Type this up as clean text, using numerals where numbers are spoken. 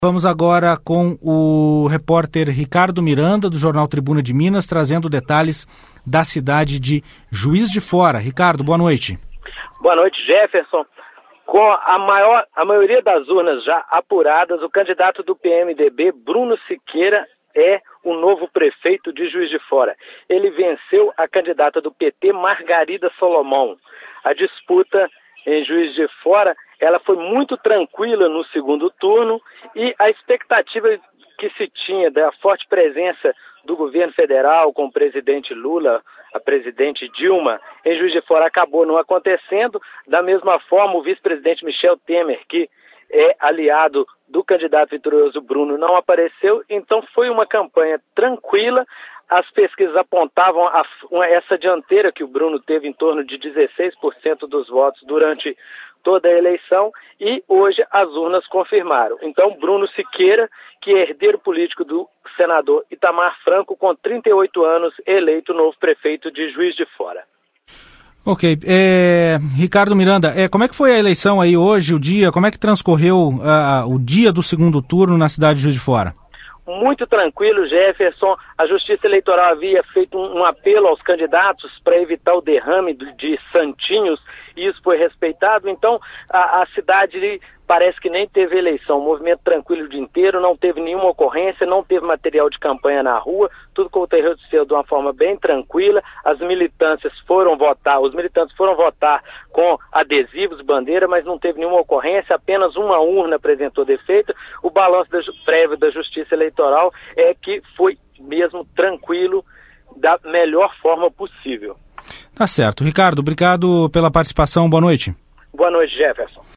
Vamos agora com o repórter Ricardo Miranda, do Jornal Tribuna de Minas, trazendo detalhes da cidade de Juiz de Fora. Ricardo, boa noite. Boa noite, Jefferson. Com a maioria das urnas já apuradas, o candidato do PMDB, Bruno Siqueira, é o novo prefeito de Juiz de Fora. Ele venceu a candidata do PT, Margarida Solomão. A disputa em Juiz de Fora, ela foi muito tranquila no segundo turno e a expectativa que se tinha da forte presença do governo federal com o presidente Lula, a presidente Dilma, em Juiz de Fora acabou não acontecendo. Da mesma forma, o vice-presidente Michel Temer, que é aliado do candidato vitorioso Bruno, não apareceu. Então foi uma campanha tranquila. As pesquisas apontavam essa dianteira que o Bruno teve em torno de 16% dos votos durante toda a eleição, e hoje as urnas confirmaram. Então, Bruno Siqueira, que é herdeiro político do senador Itamar Franco, com 38 anos, eleito novo prefeito de Juiz de Fora. Ok. Ricardo Miranda, como é que foi a eleição aí hoje, o dia? Como é que transcorreu o dia do segundo turno na cidade de Juiz de Fora? Muito tranquilo, Jefferson. A Justiça Eleitoral havia feito um apelo aos candidatos para evitar o derrame de santinhos, e isso foi respeitado. Então, a cidade parece que nem teve eleição. Um movimento tranquilo o dia inteiro, não teve nenhuma ocorrência, não teve material de campanha na rua, tudo aconteceu de uma forma bem tranquila. Os militantes foram votar com adesivos, bandeira, mas não teve nenhuma ocorrência, apenas uma urna apresentou defeito. O balanço prévio da Justiça Eleitoral é que foi mesmo tranquilo, da melhor forma possível. Tá certo. Ricardo, obrigado pela participação. Boa noite. Boa noite, Jefferson.